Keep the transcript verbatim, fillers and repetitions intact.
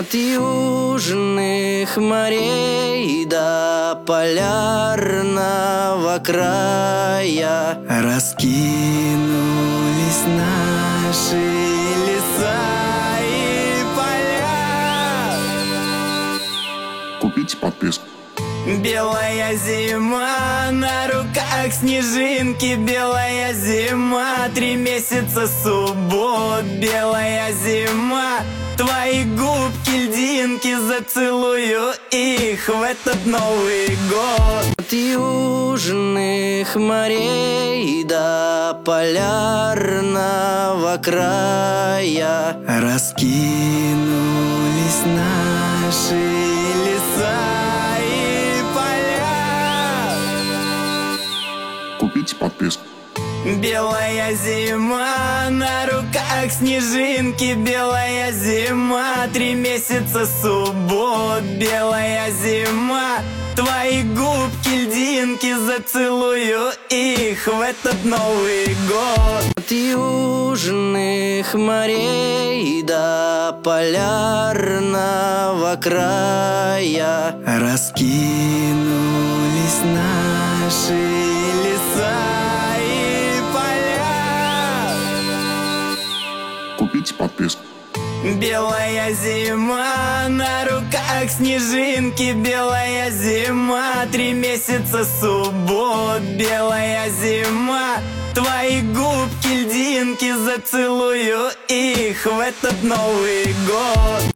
От южных морей до полярного края раскинулись наши леса и поля. Купить подписку. Белая зима, на руках снежинки. Белая зима, три месяца суббот. Белая зима, твои губки льдинки, зацелую их в этот Новый год. От южных морей до полярного края раскинулись наши леса и поля. Купить подписку. Белая зима, на руках снежинки. Белая зима, три месяца суббот. Белая зима, твои губки льдинки, зацелую их в этот Новый год. От южных морей до полярного края раскинулись наши леса и поля. Купить подписку. Белая зима, на руках снежинки. Белая зима, три месяца суббот. Белая зима, твои губки льдинки, зацелую их в этот Новый год.